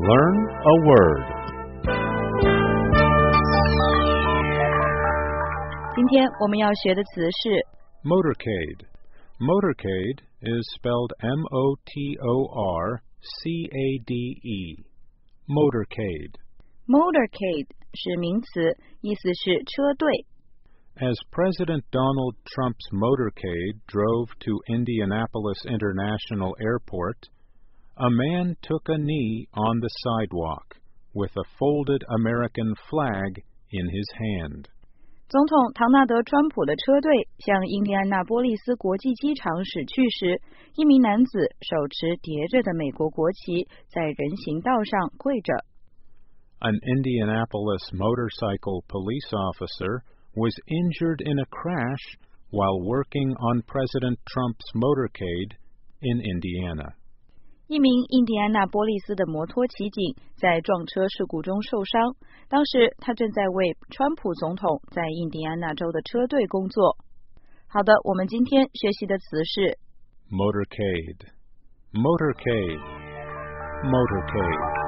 Learn a word. 今天我们要学的词是 Motorcade. Motorcade is spelled M-O-T-O-R-C-A-D-E. Motorcade. Motorcade 是名词，意思是车队。 As President Donald Trump's motorcade drove to Indianapolis International Airport, a man took a knee on the sidewalk with a folded American flag in his hand. 总统唐纳德·川普的车队向印第安纳波利斯国际机场驶去时，一名男子手持叠着的美国国旗，在人行道上跪着。 An Indianapolis motorcycle police officer was injured in a crash while working on President Trump's motorcade in Indiana. 一名印第安纳波利斯的摩托骑警在撞车事故中受伤，当时他正在为川普总统在印第安纳州的车队工作。好的，我们今天学习的词是 Motorcade. Motorcade. Motorcade.